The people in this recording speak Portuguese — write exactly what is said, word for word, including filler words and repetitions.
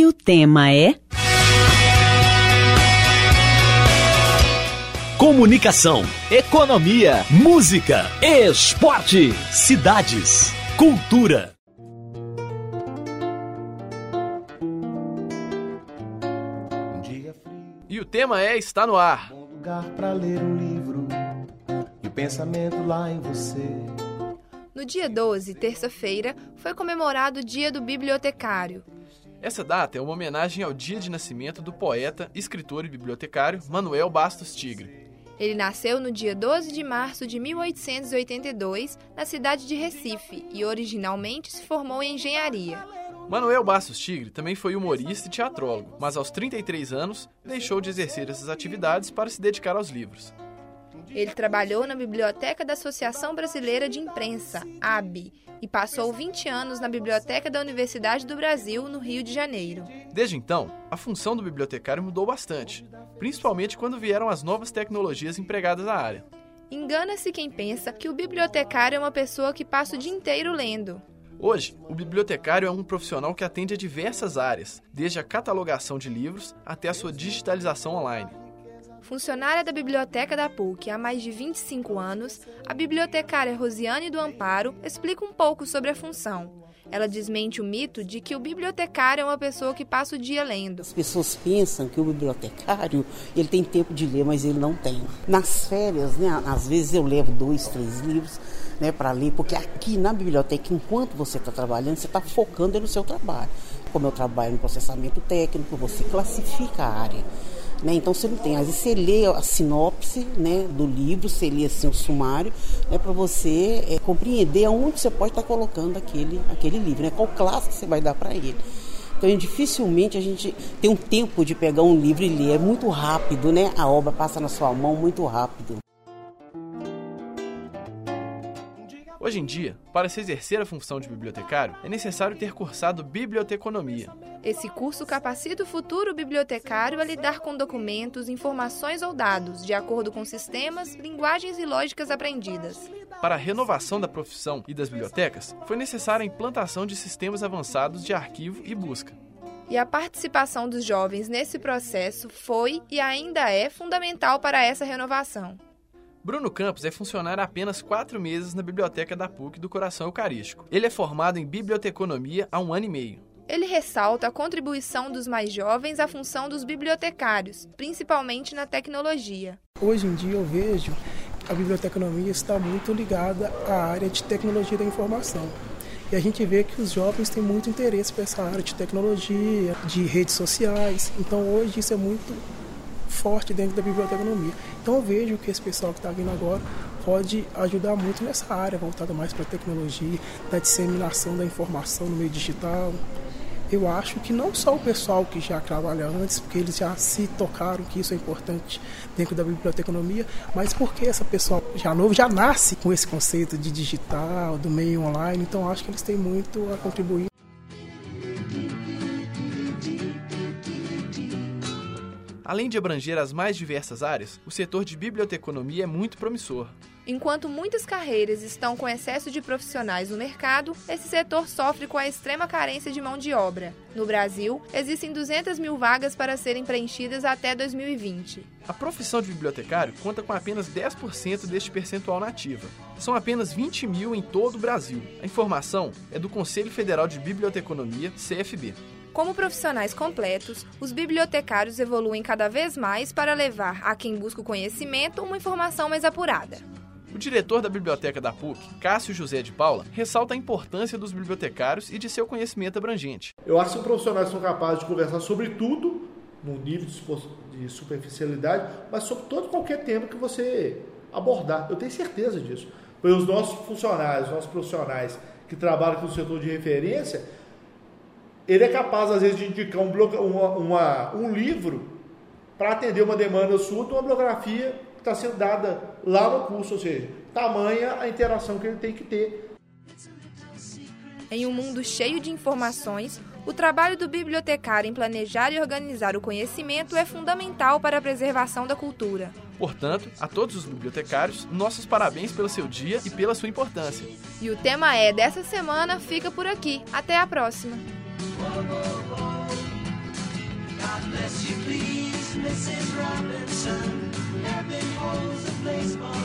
E o tema é... Comunicação, economia, música, esporte, cidades, cultura. E o tema é Está no Ar. Um lugar para ler um livro e o pensamento lá em você. No dia doze, terça-feira, foi comemorado o Dia do Bibliotecário. Essa data é uma homenagem ao dia de nascimento do poeta, escritor e bibliotecário Manuel Bastos Tigre. Ele nasceu no dia doze de março de mil oitocentos e oitenta e dois, na cidade de Recife, e originalmente se formou em engenharia. Manuel Bastos Tigre também foi humorista e teatrólogo, mas aos trinta e três anos deixou de exercer essas atividades para se dedicar aos livros. Ele trabalhou na biblioteca da Associação Brasileira de Imprensa, A B, e passou vinte anos na biblioteca da Universidade do Brasil, no Rio de Janeiro. Desde então, a função do bibliotecário mudou bastante, principalmente quando vieram as novas tecnologias empregadas na área. Engana-se quem pensa que o bibliotecário é uma pessoa que passa o dia inteiro lendo. Hoje, o bibliotecário é um profissional que atende a diversas áreas, desde a catalogação de livros até a sua digitalização online. Funcionária da Biblioteca da P U C há mais de vinte e cinco anos, a bibliotecária Rosiane do Amparo explica um pouco sobre a função. Ela desmente o mito de que o bibliotecário é uma pessoa que passa o dia lendo. As pessoas pensam que o bibliotecário ele tem tempo de ler, mas ele não tem. Nas férias, né, às vezes eu levo dois, três livros, né, para ler, porque aqui na biblioteca, enquanto você está trabalhando, você está focando no seu trabalho. Como eu trabalho no processamento técnico, você classifica a área. Né? Então você não tem, às vezes você lê a sinopse, né, do livro, você lê assim, o sumário, né, para você é, compreender aonde você pode estar tá colocando aquele, aquele livro, né, qual classe que você vai dar para ele. Então dificilmente a gente tem um tempo de pegar um livro e ler, é muito rápido, né? A obra passa na sua mão muito rápido. Hoje em dia, para se exercer a função de bibliotecário, é necessário ter cursado biblioteconomia. Esse curso capacita o futuro bibliotecário a lidar com documentos, informações ou dados, de acordo com sistemas, linguagens e lógicas aprendidas. Para a renovação da profissão e das bibliotecas, foi necessária a implantação de sistemas avançados de arquivo e busca. E a participação dos jovens nesse processo foi e ainda é fundamental para essa renovação. Bruno Campos é funcionário há apenas quatro meses na Biblioteca da P U C do Coração Eucarístico. Ele é formado em biblioteconomia há um ano e meio. Ele ressalta a contribuição dos mais jovens à função dos bibliotecários, principalmente na tecnologia. Hoje em dia eu vejo que a biblioteconomia está muito ligada à área de tecnologia da informação. E a gente vê que os jovens têm muito interesse por essa área de tecnologia, de redes sociais. Então hoje isso é muito forte dentro da biblioteconomia. Então eu vejo que esse pessoal que está vindo agora pode ajudar muito nessa área, voltada mais para a tecnologia, da disseminação da informação no meio digital. Eu acho que não só o pessoal que já trabalha antes, porque eles já se tocaram que isso é importante dentro da biblioteconomia, mas porque essa pessoa já novo já nasce com esse conceito de digital, do meio online, então acho que eles têm muito a contribuir. Além de abranger as mais diversas áreas, o setor de biblioteconomia é muito promissor. Enquanto muitas carreiras estão com excesso de profissionais no mercado, esse setor sofre com a extrema carência de mão de obra. No Brasil, existem duzentas mil vagas para serem preenchidas até dois mil e vinte. A profissão de bibliotecário conta com apenas dez por cento deste percentual na ativa. São apenas vinte mil em todo o Brasil. A informação é do Conselho Federal de Biblioteconomia, C F B. Como profissionais completos, os bibliotecários evoluem cada vez mais para levar a quem busca o conhecimento uma informação mais apurada. O diretor da Biblioteca da P U C, Cássio José de Paula, ressalta a importância dos bibliotecários e de seu conhecimento abrangente. Eu acho que os profissionais são capazes de conversar sobre tudo, num nível de superficialidade, mas sobre todo qualquer tema que você abordar. Eu tenho certeza disso. Pois os nossos funcionários, os nossos profissionais que trabalham com o setor de referência, ele é capaz, às vezes, de indicar um, bloco, uma, uma, um livro para atender uma demanda sua de uma bibliografia que está sendo dada lá no curso, ou seja, tamanha a interação que ele tem que ter. Em um mundo cheio de informações, o trabalho do bibliotecário em planejar e organizar o conhecimento é fundamental para a preservação da cultura. Portanto, a todos os bibliotecários, nossos parabéns pelo seu dia e pela sua importância. E o Tema É dessa semana fica por aqui. Até a próxima! Missing Robinson, Evan holds a place for